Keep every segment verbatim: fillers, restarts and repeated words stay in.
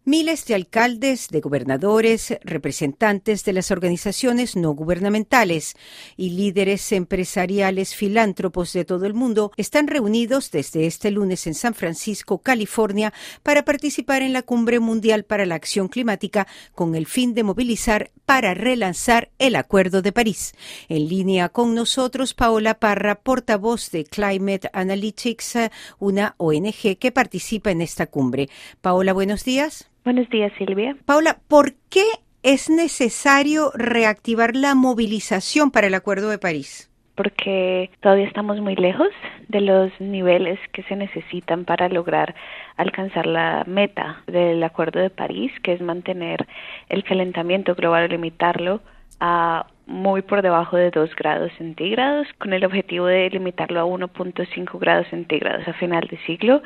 Miles de alcaldes, de gobernadores, representantes de las organizaciones no gubernamentales y líderes empresariales filántropos de todo el mundo están reunidos desde este lunes en San Francisco, California, para participar en la Cumbre Mundial para la Acción Climática con el fin de movilizar para relanzar el Acuerdo de París. En línea con nosotros, Paola Parra, portavoz de Climate Analytics, una O N G que participa en esta cumbre. Paola, buenos días. Buenos días, Silvia. Paola, ¿por qué es necesario reactivar la movilización para el Acuerdo de París? Porque todavía estamos muy lejos de los niveles que se necesitan para lograr alcanzar la meta del Acuerdo de París, que es mantener el calentamiento global o limitarlo a muy por debajo de dos grados centígrados, con el objetivo de limitarlo a uno punto cinco grados centígrados a final de siglo.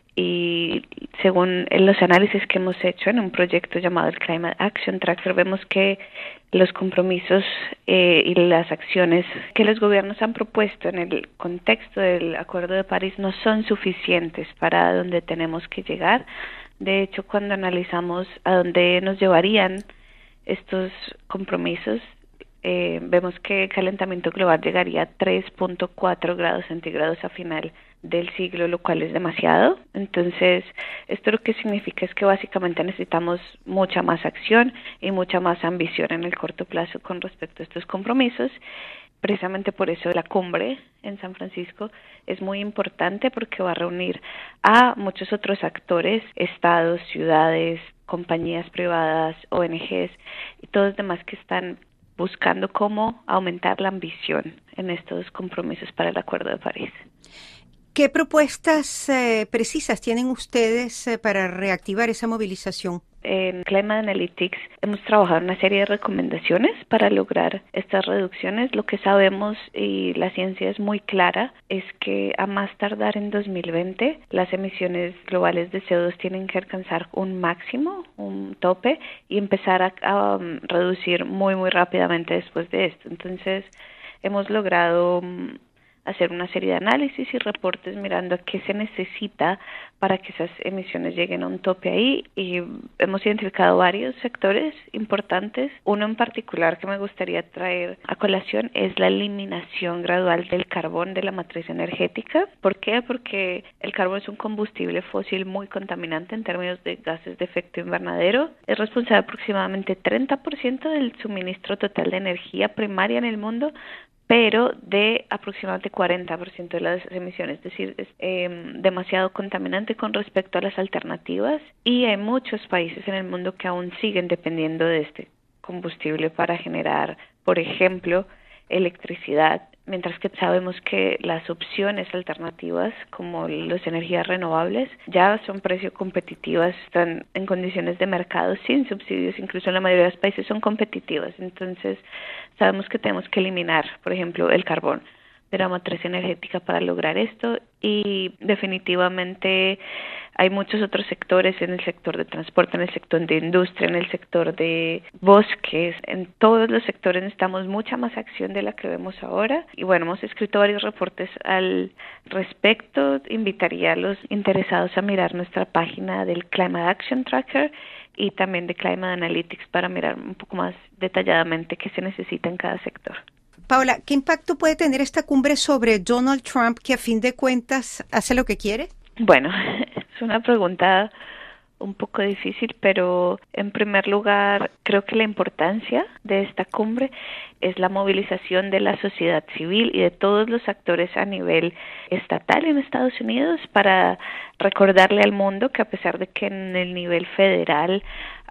Y según los análisis que hemos hecho en un proyecto llamado el Climate Action Tracker, vemos que los compromisos eh, y las acciones que los gobiernos han propuesto en el contexto del Acuerdo de París no son suficientes para donde tenemos que llegar. De hecho, cuando analizamos a dónde nos llevarían estos compromisos, eh, vemos que el calentamiento global llegaría a tres punto cuatro grados centígrados a final del siglo, lo cual es demasiado. Entonces, esto lo que significa es que básicamente necesitamos mucha más acción y mucha más ambición en el corto plazo con respecto a estos compromisos. Precisamente por eso la cumbre en San Francisco es muy importante, porque va a reunir a muchos otros actores, estados, ciudades, compañías privadas, O N Ges y todos los demás que están buscando cómo aumentar la ambición en estos compromisos para el Acuerdo de París. ¿Qué propuestas eh, precisas tienen ustedes eh, para reactivar esa movilización? En Climate Analytics hemos trabajado en una serie de recomendaciones para lograr estas reducciones. Lo que sabemos, y la ciencia es muy clara, es que a más tardar en dos mil veinte las emisiones globales de C O dos tienen que alcanzar un máximo, un tope, y empezar a, a um, reducir muy muy rápidamente después de esto. Entonces hemos logrado um, hacer una serie de análisis y reportes mirando a qué se necesita para que esas emisiones lleguen a un tope ahí, y hemos identificado varios sectores importantes. Uno en particular que me gustaría traer a colación es la eliminación gradual del carbón de la matriz energética. ¿Por qué? Porque el carbón es un combustible fósil muy contaminante en términos de gases de efecto invernadero. Es responsable de aproximadamente treinta por ciento del suministro total de energía primaria en el mundo, pero de aproximadamente cuarenta por ciento de las emisiones, es decir, es eh, demasiado contaminante con respecto a las alternativas, y hay muchos países en el mundo que aún siguen dependiendo de este combustible para generar, por ejemplo, electricidad, mientras que sabemos que las opciones alternativas, como las energías renovables, ya son precio competitivas, están en condiciones de mercado sin subsidios, incluso en la mayoría de los países son competitivas. Entonces, sabemos que tenemos que eliminar, por ejemplo, el carbón de la matriz energética para lograr esto, y definitivamente hay muchos otros sectores, en el sector de transporte, en el sector de industria, en el sector de bosques, en todos los sectores necesitamos mucha más acción de la que vemos ahora. Y bueno, hemos escrito varios reportes al respecto. Invitaría a los interesados a mirar nuestra página del Climate Action Tracker y también de Climate Analytics para mirar un poco más detalladamente qué se necesita en cada sector. Paola, ¿qué impacto puede tener esta cumbre sobre Donald Trump, que a fin de cuentas hace lo que quiere? Bueno, es una pregunta un poco difícil, pero en primer lugar creo que la importancia de esta cumbre es la movilización de la sociedad civil y de todos los actores a nivel estatal en Estados Unidos para recordarle al mundo que, a pesar de que en el nivel federal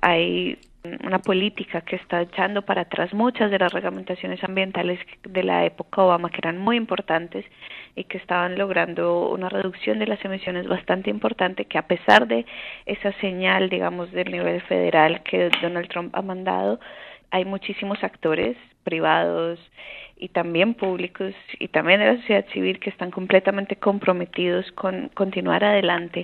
hay una política que está echando para atrás muchas de las reglamentaciones ambientales de la época Obama, que eran muy importantes y que estaban logrando una reducción de las emisiones bastante importante, que a pesar de esa señal, digamos, del nivel federal que Donald Trump ha mandado, hay muchísimos actores privados y también públicos y también de la sociedad civil que están completamente comprometidos con continuar adelante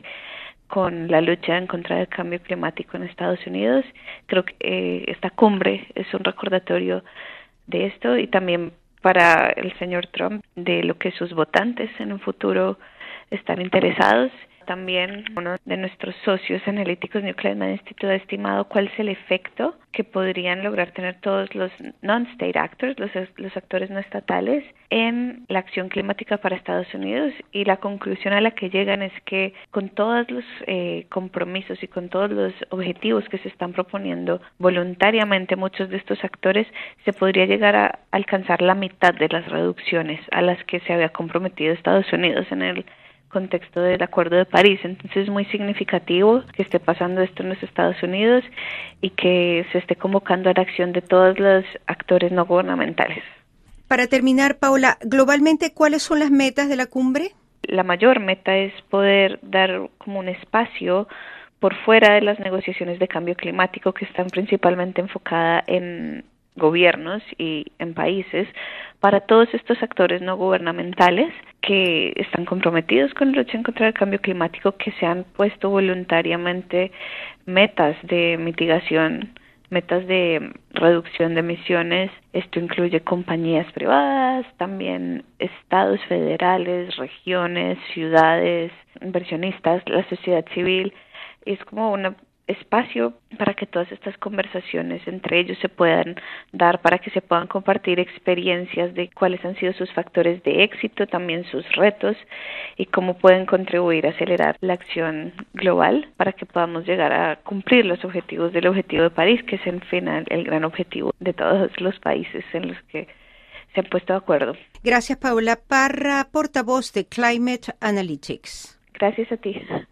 con la lucha en contra del cambio climático en Estados Unidos. Creo que eh, esta cumbre es un recordatorio de esto, y también para el señor Trump de lo que sus votantes en un futuro están interesados También uno de nuestros socios analíticos, New Climate Institute, ha estimado cuál es el efecto que podrían lograr tener todos los non-state actors, los, los actores no estatales, en la acción climática para Estados Unidos, y la conclusión a la que llegan es que con todos los eh, compromisos y con todos los objetivos que se están proponiendo voluntariamente muchos de estos actores, se podría llegar a alcanzar la mitad de las reducciones a las que se había comprometido Estados Unidos en el contexto del Acuerdo de París. Entonces es muy significativo que esté pasando esto en los Estados Unidos y que se esté convocando a la acción de todos los actores no gubernamentales. Para terminar, Paula, globalmente, ¿cuáles son las metas de la cumbre? La mayor meta es poder dar como un espacio por fuera de las negociaciones de cambio climático, que están principalmente enfocadas en gobiernos y en países, para todos estos actores no gubernamentales que están comprometidos con la lucha en contra del cambio climático, que se han puesto voluntariamente metas de mitigación, metas de reducción de emisiones. Esto incluye compañías privadas, también estados federales, regiones, ciudades, inversionistas, la sociedad civil. Es como un espacio para que todas estas conversaciones entre ellos se puedan dar, para que se puedan compartir experiencias de cuáles han sido sus factores de éxito, también sus retos, y cómo pueden contribuir a acelerar la acción global para que podamos llegar a cumplir los objetivos del Objetivo de París, que es en final el gran objetivo de todos los países en los que se han puesto de acuerdo. Gracias, Paula Parra, portavoz de Climate Analytics. Gracias a ti.